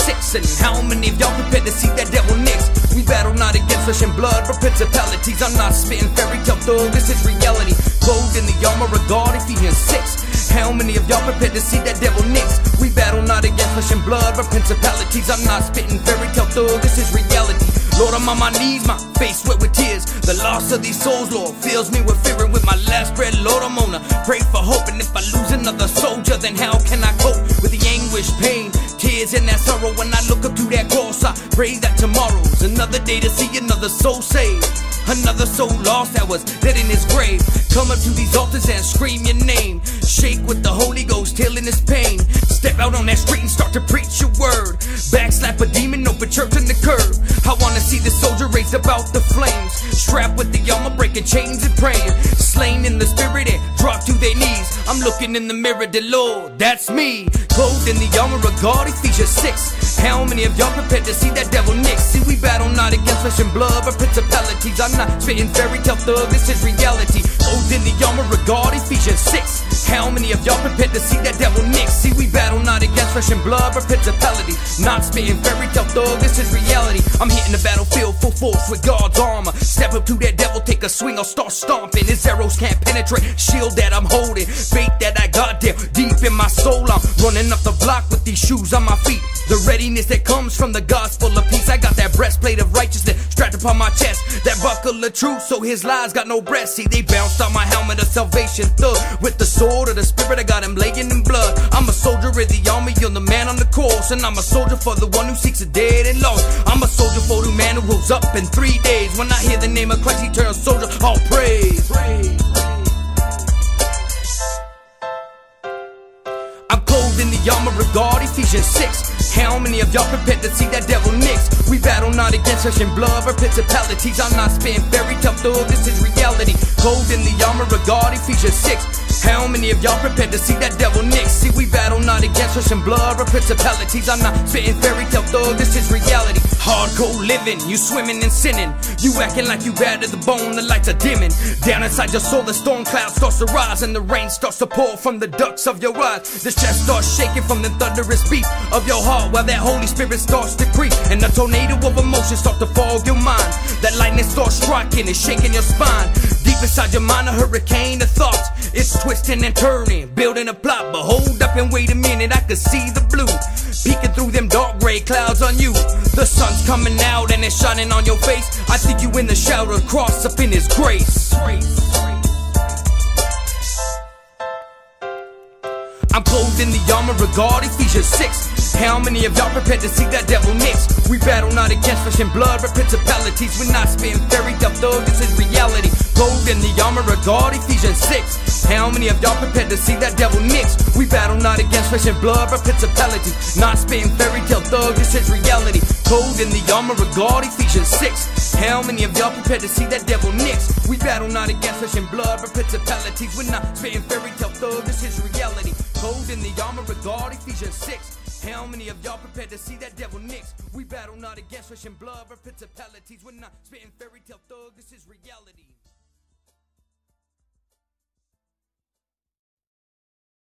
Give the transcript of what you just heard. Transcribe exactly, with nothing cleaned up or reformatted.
six. And how many of y'all prepared to see that devil next? We battle not against flesh and blood, but principalities. I'm not spitting fairy tale thug, this is reality. Clothed in the armor of God, Ephesians six. How many of y'all prepared to see that devil next? We battle not against flesh and blood, but principalities. I'm not spitting fairy tale thug, this is reality. Lord, I'm on my knees, my face wet with tears. The loss of these souls, Lord, fills me with fear. And with my last breath, Lord, I'm gonna pray for hope. And if I lose another soldier, then how can I cope with the anguish, pain, tears, and that sorrow? When I look up to that cross, I pray that tomorrow's another day to see another soul saved. Another soul lost that was dead in his grave. Come up to these altars and scream your name. Shake with the Holy Ghost, healing his pain. Step out on that street and start to preach your word. Backslap a demon, open church on the curb. I wanna see the soldier raised up out the flames. Strapped with the armor, breaking chains and praying. Slain in the spirit and drop to their knees. I'm looking in the mirror, the Lord, that's me. Clothed in the armor of God, Ephesians six. How many of y'all prepared to see that devil next? See, we battle not against flesh and blood, but principalities. I'm not spitting fairy tale thug, this is reality. Clothed in the armor of God, Ephesians six. How many of y'all prepared to see that devil next? See, we battle not against flesh and blood, but principalities. Not spitting fairy tale thug, this is reality. I'm hitting the battlefield full force with God's armor. Step up to that devil, take a swing, I'll start stomping. His arrows can't penetrate, shield that I'm holding. Faith that I got there, deep in my soul. I'm running up the block with these shoes on my feet. The readiness that comes from the gospel of peace. I got that breastplate of righteousness strapped upon my chest. That buckle of truth, so his lies got no breast. See, they bounced off my helmet of salvation. Thug with the sword of the spirit, I got him laying in blood. I'm a soldier in the army, you're the man on the course. And I'm a soldier for the one who seeks the dead and lost. I'm a soldier for the man who rose up in three days. When I hear the name of Christ, eternal soldier, all praise. praise. I'm clothed in the armor of God, Ephesians six. How many of y'all prepared to see that devil next? We battle not against flesh and blood, but principalities. I'm not spitting fairy tale thug, this is reality. Clothed in the armor of God, Ephesians six. How many of y'all prepared to see that devil next? See, we battle not against flesh and blood, but principalities. I'm not spitting fairy tale thug, this is reality. Hardcore living, you swimming and sinning. You acting like you bad to the bone, the lights are dimming. Down inside your soul, the storm cloud starts to rise, and the rain starts to pour from the ducts of your eyes. This chest starts shaking from the thunderous beat of your heart, while that Holy Spirit starts to creep, and the tornado of emotions start to fog your mind. That lightning starts striking and shaking your spine. Deep inside your mind, a hurricane of thoughts. It's twisting and turning, building a plot. But hold up and wait a minute, I could see the blue peeking through them dark gray clouds on you. The sun's coming out and it's shining on your face. I see you in the shadow, cross up in his grace. I'm clothed in the armor of God, Ephesians six. How many of y'all prepared to see that devil next? We battle not against flesh and blood, but principalities. We're not spitting fairy tale thug, this is reality. Clothed in the armor of God, Ephesians six. How many of y'all prepared to see that devil next? We battle not against flesh and blood, but principalities. Not spitting fairy tale thug, this is reality. Clothed in the armor of God, Ephesians six. How many of y'all prepared to see that devil next? We battle not against flesh and blood, but principalities. We're not spitting fairy tale thug, this is reality. Clothed in the armor of God, Ephesians six. How many of y'all prepared to see that devil next? We battle not against flesh and blood, but principalities. We're not spitting fairy tale thug, this is reality.